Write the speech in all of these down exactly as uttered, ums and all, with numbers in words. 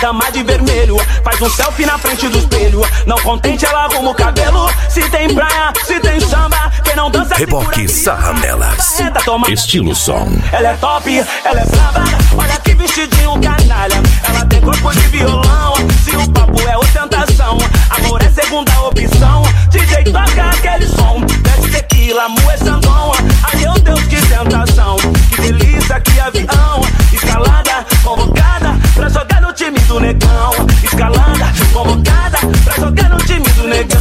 dama de vermelho. Faz um selfie na frente do espelho. Não contente, ela arruma o cabelo. Se tem praia, se tem samba, quem não dança Reboque sarra nelas. Estilo som. Ela é top, ela é brava. Olha que vestidinho canalha. Ela tem corpo de violão. Se o papo é ostentação, amor é segunda opção. D J toca aquele som. Desce tequila, moe sandon. Ai meu Deus, que tentação. Que delícia, que avião. Escalada, convocada pra jogar no time do negão. Escalada, convocada pra jogar no time do negão.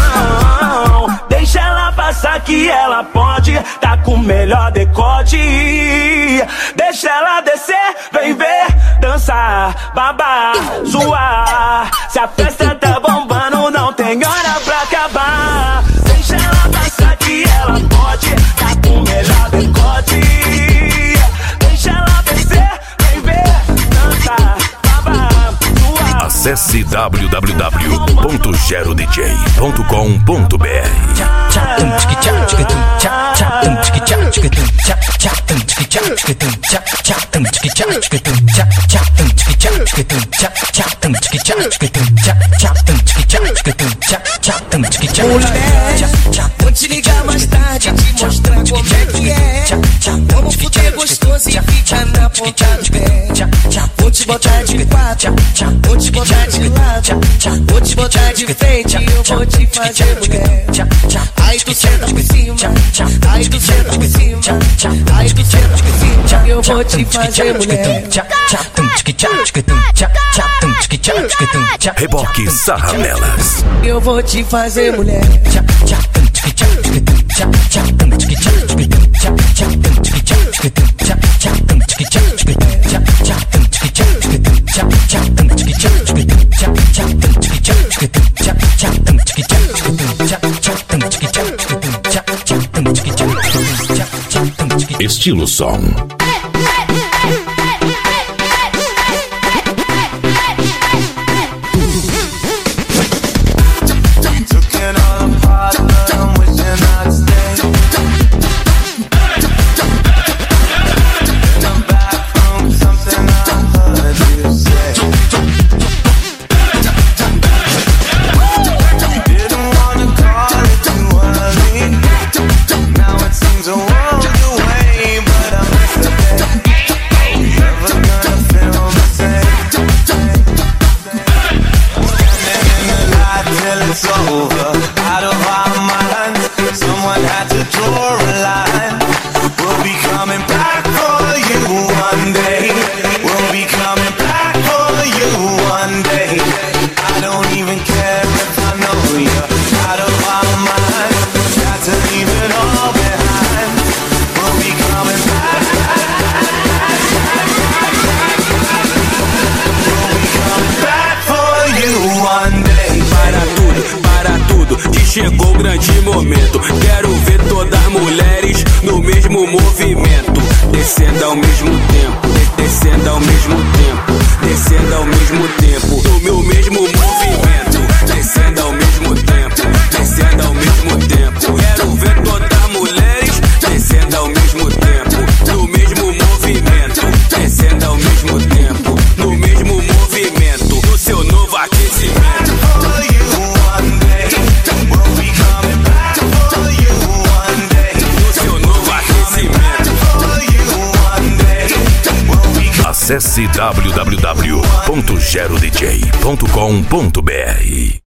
Deixa ela passar que ela pode. Tá com o melhor decote. Deixa ela descer, vem ver, dançar, babar, zoar. Se a festa tá bombando, não tem hora pra acabar. Deixa ela passar que ela pode. Tá com o melhor decote. Deixa ela descer, vem ver, dançar, babar, zoar. Acesse w w w ponto gero d j ponto com ponto b r. Vou te ligar mais tarde, te mostrar como é que é. Vamos fuder gostoso e fica na ponta do pé. Vou te botar de quatro, vou te botar de lado, vou te botar de frente e eu vou te fazer mulher. Aí tu senta por cima, aí tu senta por cima, aí tu senta por cima, eu vou te fazer mulher. Reboque sarra nelas. Eu vou te fazer mulher. Estilo som. Chegou o grande momento, quero ver todas as mulheres no mesmo movimento, descendo ao mesmo tempo, descendo ao mesmo tempo, descendo ao mesmo tempo, no meu mesmo movimento, descendo ao mesmo tempo, descendo ao mesmo tempo, quero ver todas as mulheres descendo ao mesmo tempo, no mesmo movimento, descendo ao mesmo tempo, no mesmo movimento, no seu novo aquecimento. Acesse w w w ponto gero d j ponto com ponto b r.